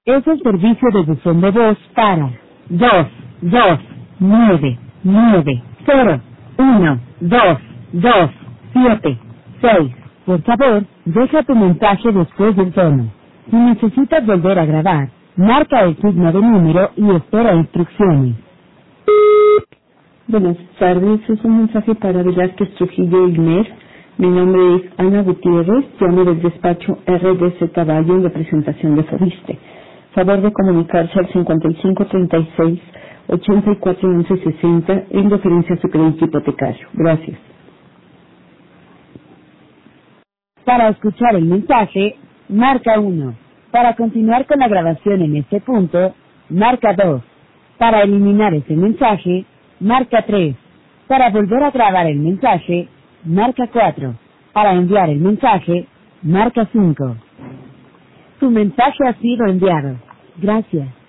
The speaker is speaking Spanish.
Es el servicio de buzón de voz para 229901227. Por favor, deja tu mensaje después del tono. Si necesitas volver a grabar, marca el signo de número y espera instrucciones. Buenas tardes, es un mensaje para Velázquez Trujillo Igner. Mi nombre es Ana Gutiérrez, llamo del despacho RDZ Valle en representación de Fobiste. Favor de comunicarse al 5536 841160 en referencia a su crédito hipotecario. Gracias. Para escuchar el mensaje, marca 1. Para continuar con la grabación en este punto, marca 2. Para eliminar ese mensaje, marca 3. Para volver a grabar el mensaje, marca 4. Para enviar el mensaje, marca 5. Tu mensaje ha sido enviado. Gracias.